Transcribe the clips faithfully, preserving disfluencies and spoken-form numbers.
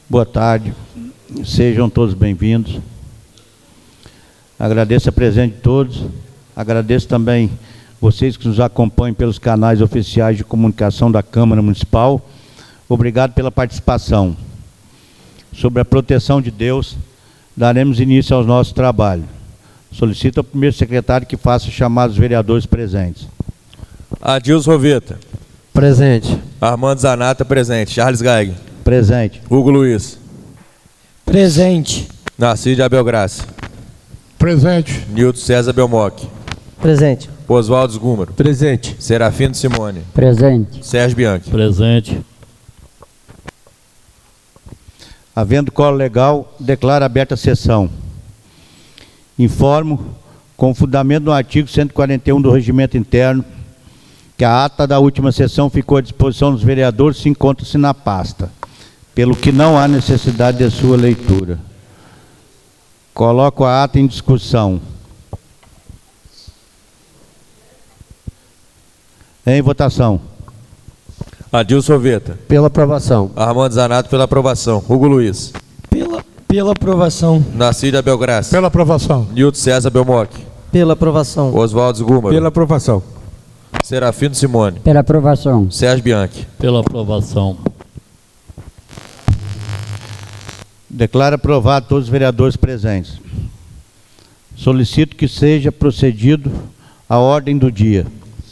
Boa tarde, sejam todos bem-vindos. Agradeço a presença de todos, agradeço também vocês que nos acompanham pelos canais oficiais de comunicação da Câmara Municipal. Obrigado pela participação. Sobre a proteção de Deus, daremos início ao nosso trabalho. Solicito ao primeiro secretário que faça chamar os vereadores presentes. Adilson Roveta. Presente. Armando Zanata, presente. Charles Gaig. Presente. Hugo Luiz. Presente. Narciso de Abel Graça. Presente. Nilton César Belmoc. Presente. Oswaldo Gúmaro. Presente. Serafino Simone. Presente. Sérgio Bianchi. Presente. Havendo quórum legal, declaro aberta a sessão. Informo, com fundamento no artigo cento e quarenta e um do Regimento Interno, que a ata da última sessão ficou à disposição dos vereadores, se encontra-se na pasta, pelo que não há necessidade de sua leitura. Coloco a ata em discussão. Em votação. Adilson Roveta. Pela aprovação. Armando Zanata, pela aprovação. Hugo Luiz. Pela, pela aprovação. Narciso de Abel Graça. Pela aprovação. Nilton César Belmoc. Pela aprovação. Oswaldo Gúmaro. Pela aprovação. Serafino Simone. Pela aprovação. Sérgio Bianchi. Pela aprovação. Declaro aprovado todos os vereadores presentes. Solicito que seja procedido à ordem do dia.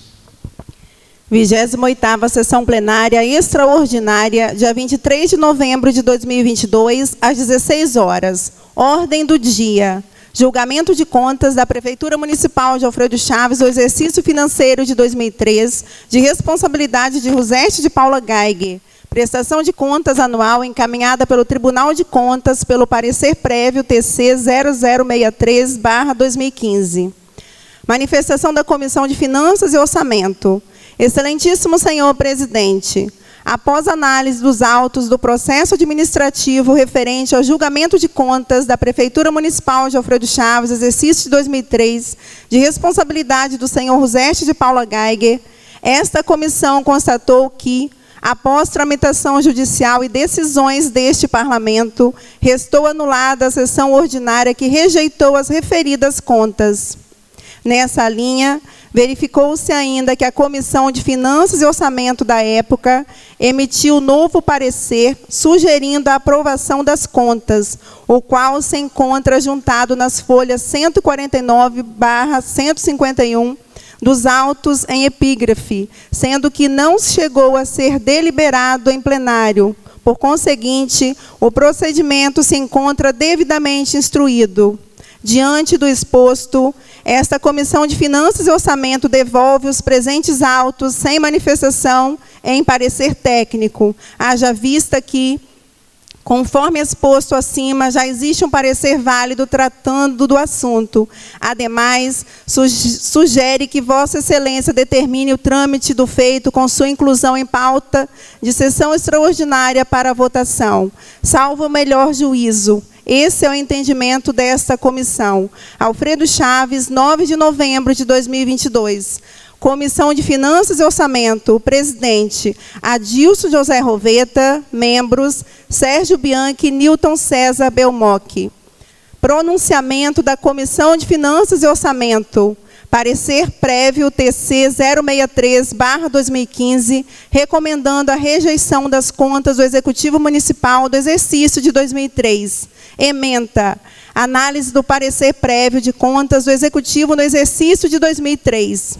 vigésima oitava Sessão Plenária Extraordinária, dia vinte e três de novembro de dois mil e vinte e dois, às dezesseis horas. Ordem do dia. Julgamento de contas da Prefeitura Municipal de Alfredo Chaves, do exercício financeiro de dois mil e três, de responsabilidade de Rosete de Paula Gaig. Prestação de contas anual encaminhada pelo Tribunal de Contas pelo parecer prévio T C zero zero seis três barra dois mil e quinze. Manifestação da Comissão de Finanças e Orçamento. Excelentíssimo senhor presidente, após análise dos autos do processo administrativo referente ao julgamento de contas da Prefeitura Municipal de Alfredo Chaves, exercício de dois mil e três, de responsabilidade do senhor Rosete de Paula Geiger, esta comissão constatou que, após tramitação judicial e decisões deste Parlamento, restou anulada a sessão ordinária que rejeitou as referidas contas. Nessa linha, verificou-se ainda que a Comissão de Finanças e Orçamento da época emitiu novo parecer sugerindo a aprovação das contas, o qual se encontra juntado nas folhas cento e quarenta e nove barra cento e cinquenta e um dos autos em epígrafe, sendo que não chegou a ser deliberado em plenário. Por conseguinte, o procedimento se encontra devidamente instruído. Diante do exposto, esta Comissão de Finanças e Orçamento devolve os presentes autos sem manifestação em parecer técnico, haja vista que, conforme exposto acima, já existe um parecer válido tratando do assunto. Ademais, sugere que Vossa Excelência determine o trâmite do feito com sua inclusão em pauta de sessão extraordinária para a votação, salvo o melhor juízo. Esse é o entendimento desta comissão. Alfredo Chaves, nove de novembro de dois mil e vinte e dois. Comissão de Finanças e Orçamento, presidente Adilson José Roveta, membros Sérgio Bianchi e Nilton César Belmoc. Pronunciamento da Comissão de Finanças e Orçamento. Parecer prévio T C zero seis três barra dois mil e quinze, recomendando a rejeição das contas do Executivo Municipal do exercício de dois mil e três. Ementa. Análise do parecer prévio de contas do Executivo no exercício de dois mil e três.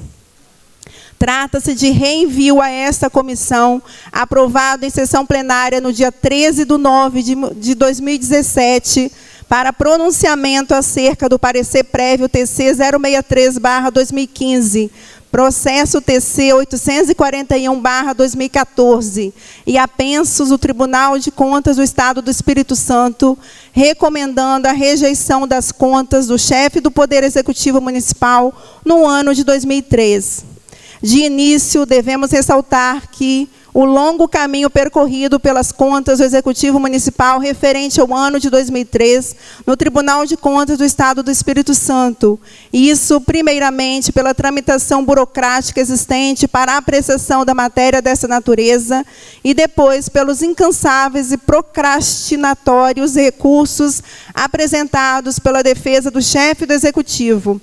Trata-se de reenvio a esta comissão, aprovado em sessão plenária no dia treze de nove de dois mil e dezessete, para pronunciamento acerca do parecer prévio T C zero seis três barra dois mil e quinze, processo T C oitocentos e quarenta e um barra dois mil e quatorze, e apensos o Tribunal de Contas do Estado do Espírito Santo, recomendando a rejeição das contas do chefe do Poder Executivo Municipal no ano de dois mil e três. De início, devemos ressaltar que o longo caminho percorrido pelas contas do Executivo Municipal referente ao ano de dois mil e três no Tribunal de Contas do Estado do Espírito Santo. Isso, primeiramente, pela tramitação burocrática existente para a apreciação da matéria dessa natureza e depois pelos incansáveis e procrastinatórios recursos apresentados pela defesa do chefe do Executivo.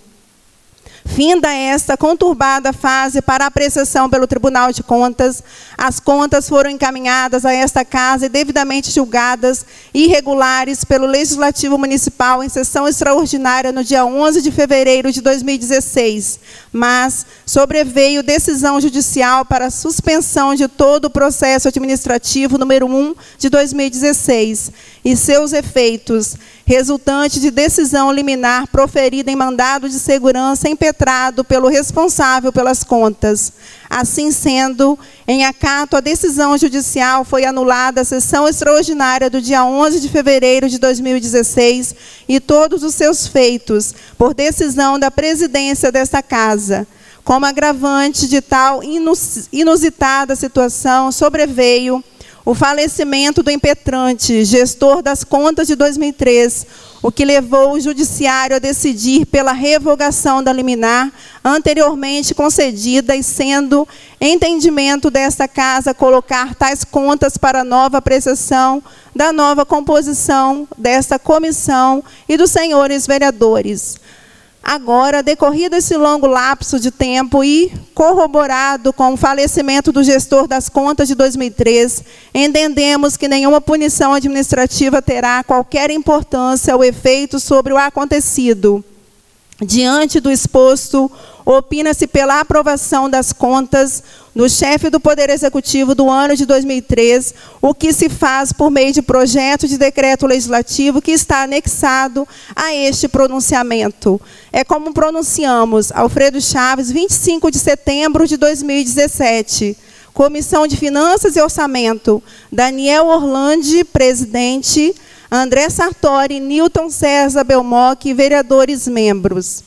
Finda esta conturbada fase para apreciação pelo Tribunal de Contas, as contas foram encaminhadas a esta Casa e devidamente julgadas irregulares pelo Legislativo Municipal em sessão extraordinária no dia onze de fevereiro de dois mil e dezesseis, mas sobreveio decisão judicial para suspensão de todo o processo administrativo número um de dois mil e dezesseis e seus efeitos, resultante de decisão liminar proferida em mandado de segurança impetrado pelo responsável pelas contas. Assim sendo, em acato à decisão judicial, foi anulada a sessão extraordinária do dia onze de fevereiro de dois mil e dezesseis e todos os seus feitos, por decisão da presidência desta Casa. Como agravante de tal inusitada situação, sobreveio o falecimento do impetrante, gestor das contas de dois mil e três, o que levou o Judiciário a decidir pela revogação da liminar anteriormente concedida e sendo entendimento desta Casa colocar tais contas para nova apreciação da nova composição desta comissão e dos senhores vereadores. Agora, decorrido esse longo lapso de tempo e corroborado com o falecimento do gestor das contas de dois mil e três, entendemos que nenhuma punição administrativa terá qualquer importância ou efeito sobre o acontecido. Diante do exposto, opina-se pela aprovação das contas do chefe do Poder Executivo do ano de dois mil e três, o que se faz por meio de projeto de decreto legislativo que está anexado a este pronunciamento. É como pronunciamos, Alfredo Chaves, vinte e cinco de setembro de dois mil e dezessete. Comissão de Finanças e Orçamento, Daniel Orlandi, presidente, André Sartori, Newton César Belmoc, vereadores membros.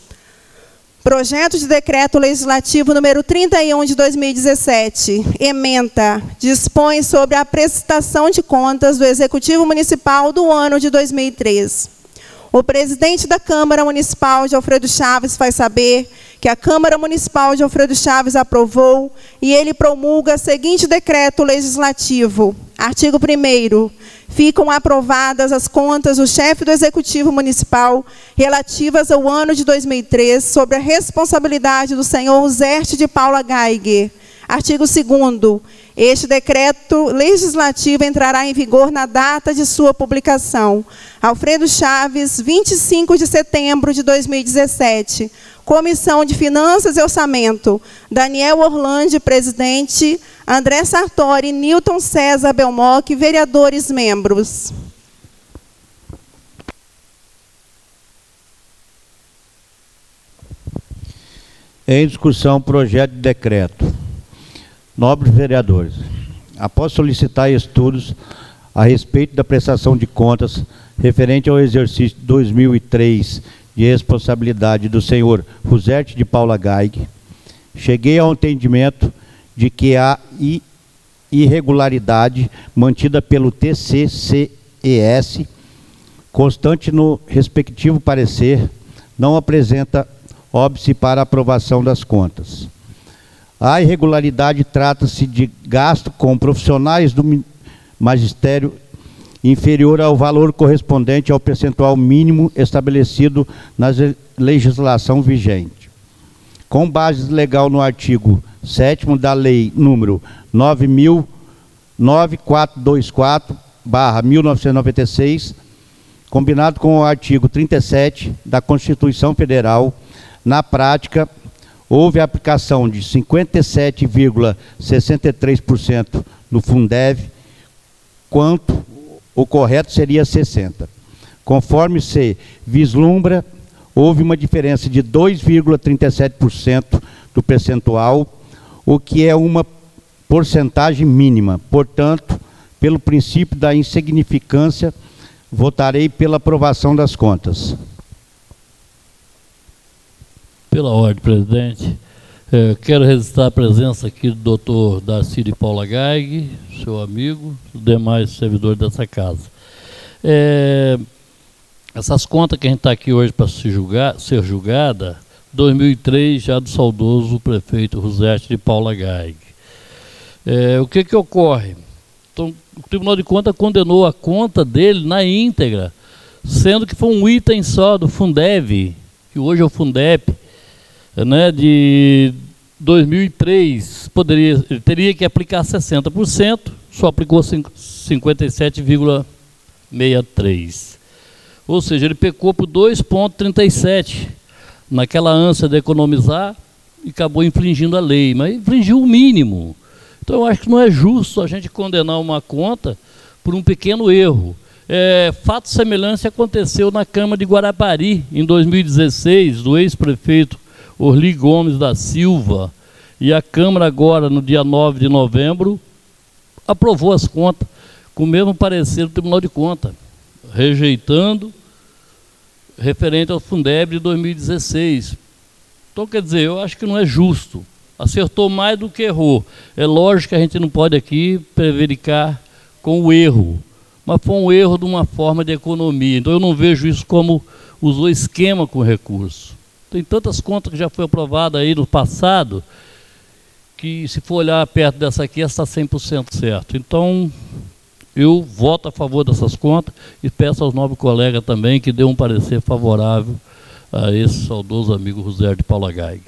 Projeto de Decreto Legislativo número trinta e um de dois mil e dezessete, ementa, dispõe sobre a prestação de contas do Executivo Municipal do ano de dois mil e três. O presidente da Câmara Municipal de Alfredo Chaves faz saber que a Câmara Municipal de Alfredo Chaves aprovou e ele promulga o seguinte decreto legislativo. Artigo primeiro. Ficam aprovadas as contas do chefe do Executivo Municipal relativas ao ano de dois mil e três, sob a responsabilidade do senhor Zerte de Paula Geiger. Artigo segundo. Este decreto legislativo entrará em vigor na data de sua publicação. Alfredo Chaves, vinte e cinco de setembro de dois mil e dezessete. Comissão de Finanças e Orçamento, Daniel Orlandi, presidente, André Sartori, Newton César Belmoc, vereadores membros. Em discussão, projeto de decreto. Nobres vereadores, após solicitar estudos a respeito da prestação de contas referente ao exercício dois mil e três de responsabilidade do senhor Zerte de Paula Geiger, cheguei ao entendimento de que a irregularidade mantida pelo T C C E S, constante no respectivo parecer, não apresenta óbice para aprovação das contas. A irregularidade trata-se de gasto com profissionais do magistério inferior ao valor correspondente ao percentual mínimo estabelecido na legislação vigente. Com base legal no artigo sétimo da Lei número nove mil quatrocentos e vinte e quatro barra mil novecentos e noventa e seis, combinado com o artigo trinta e sete da Constituição Federal, na prática, houve a aplicação de cinquenta e sete vírgula sessenta e três por cento no Fundeb, quanto o correto seria sessenta por cento. Conforme se vislumbra, houve uma diferença de dois vírgula trinta e sete por cento do percentual, o que é uma porcentagem mínima. Portanto, pelo princípio da insignificância, votarei pela aprovação das contas. Pela ordem, presidente. É, quero registrar a presença aqui do doutor Darcy de Paula Gaig, seu amigo, os demais servidores dessa casa. É, essas contas que a gente está aqui hoje para se julgar, ser julgada, dois mil e três, já do saudoso prefeito Rosete de Paula Gaig. É, o que que ocorre? Então, o Tribunal de Contas condenou a conta dele na íntegra, sendo que foi um item só do Fundeb, que hoje é o Fundep, né, de dois mil e três, poderia, ele teria que aplicar sessenta por cento, só aplicou cinquenta e sete vírgula sessenta e três. Ou seja, ele pecou por dois vírgula trinta e sete, naquela ânsia de economizar, e acabou infringindo a lei, mas infringiu o mínimo. Então eu acho que não é justo a gente condenar uma conta por um pequeno erro. É, fato semelhante aconteceu na Câmara de Guarapari, em dois mil e dezesseis, do ex-prefeito Orli Gomes da Silva, e a Câmara agora, no dia nove de novembro, aprovou as contas, com o mesmo parecer do Tribunal de Contas, rejeitando referente ao Fundeb de dois mil e dezesseis. Então, quer dizer, eu acho que não é justo. Acertou mais do que errou. É lógico que a gente não pode aqui prevaricar com o erro, mas foi um erro de uma forma de economia. Então eu não vejo isso como usou esquema com recurso. Tem tantas contas que já foi aprovada aí no passado, que se for olhar perto dessa aqui, essa está cem por cento certo. Então, eu voto a favor dessas contas e peço aos nobres colegas também que dê um parecer favorável a esse saudoso amigo José de Paula Gaig.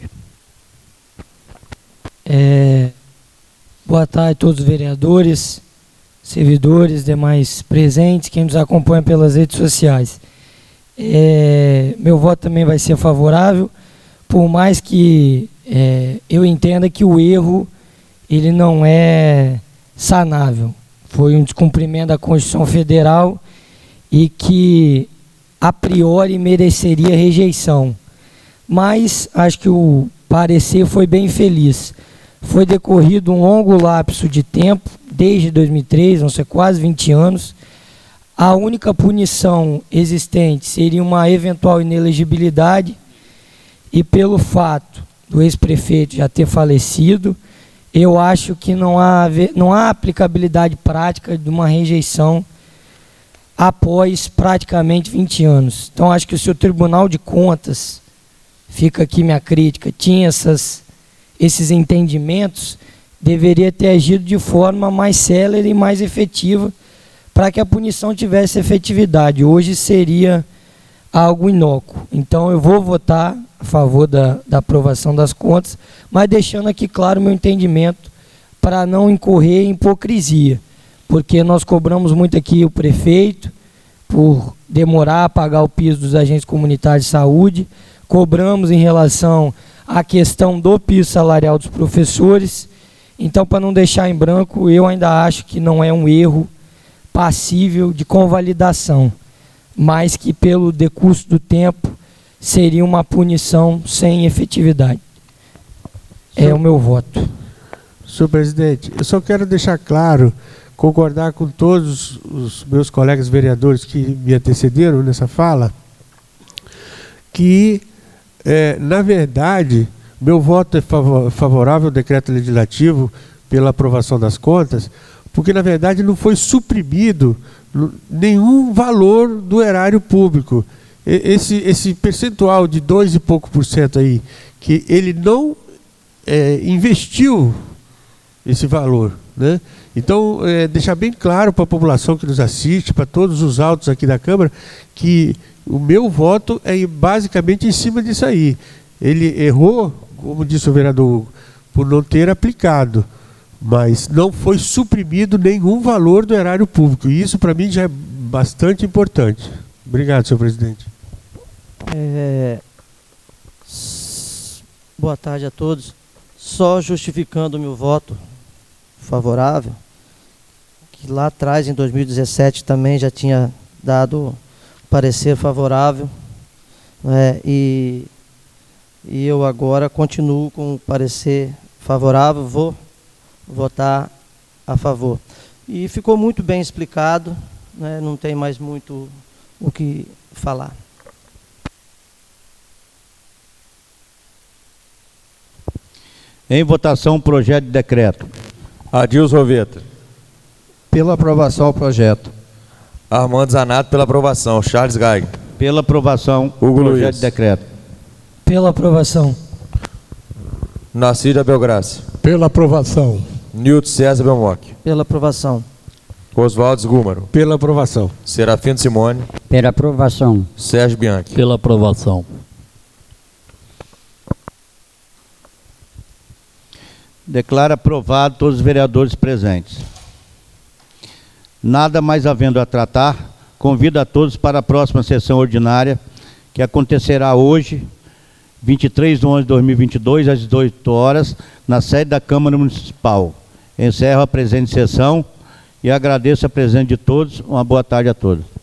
É, boa tarde a todos os vereadores, servidores, demais presentes, quem nos acompanha pelas redes sociais. É, meu voto também vai ser favorável, por mais que é, eu entenda que o erro ele não é sanável. Foi um descumprimento da Constituição Federal e que a priori mereceria rejeição. Mas acho que o parecer foi bem feliz. Foi decorrido um longo lapso de tempo, desde dois mil e três, vão ser quase vinte anos. A única punição existente seria uma eventual inelegibilidade, e pelo fato do ex-prefeito já ter falecido, eu acho que não há, não há aplicabilidade prática de uma rejeição após praticamente vinte anos. Então acho que se o Tribunal de Contas, fica aqui minha crítica, tinha essas, esses entendimentos, deveria ter agido de forma mais célere e mais efetiva, para que a punição tivesse efetividade. Hoje seria algo inócuo. Então eu vou votar a favor da, da aprovação das contas, mas deixando aqui claro o meu entendimento para não incorrer em hipocrisia, porque nós cobramos muito aqui o prefeito por demorar a pagar o piso dos agentes comunitários de saúde, cobramos em relação à questão do piso salarial dos professores. Então, para não deixar em branco, eu ainda acho que não é um erro passível de convalidação, mas que pelo decurso do tempo seria uma punição sem efetividade. É Senhor, o meu voto. Senhor presidente, eu só quero deixar claro, concordar com todos os meus colegas vereadores que me antecederam nessa fala, que, é, na verdade, meu voto é favorável ao decreto legislativo pela aprovação das contas, porque, na verdade, não foi suprimido nenhum valor do erário público. Esse, esse percentual de dois e pouco por cento aí, que ele não é, investiu esse valor, né? Então, é, deixar bem claro para a população que nos assiste, para todos os autos aqui da Câmara, que o meu voto é basicamente em cima disso aí. Ele errou, como disse o vereador, por não ter aplicado, mas não foi suprimido nenhum valor do erário público. E isso, para mim, já é bastante importante. Obrigado, senhor presidente. É, boa tarde a todos. Só justificando o meu voto favorável, que lá atrás, em dois mil e dezessete, também já tinha dado parecer favorável, né, e, e eu agora continuo com o parecer favorável, vou votar a favor. E ficou muito bem explicado, né, não tem mais muito o que falar. Em votação, o projeto de decreto. Adilson Roveta. Pela aprovação ao projeto. Armando Zanato pela aprovação. Charles Geiger. Pela aprovação, o Hugo projeto Luiz. de decreto. Pela aprovação. Narciso Abelgraça. Pela aprovação. Nilton César Belmonte. Pela aprovação. Oswaldo Gúmaro. Pela aprovação. Serafino Simone. Pela aprovação. Sérgio Bianchi. Pela aprovação. Declaro aprovado todos os vereadores presentes. Nada mais havendo a tratar, convido a todos para a próxima sessão ordinária, que acontecerá hoje, vinte e três de onze de dois mil e vinte e dois, às dezoito horas, na sede da Câmara Municipal. Encerro a presente sessão e agradeço a presença de todos. Uma boa tarde a todos.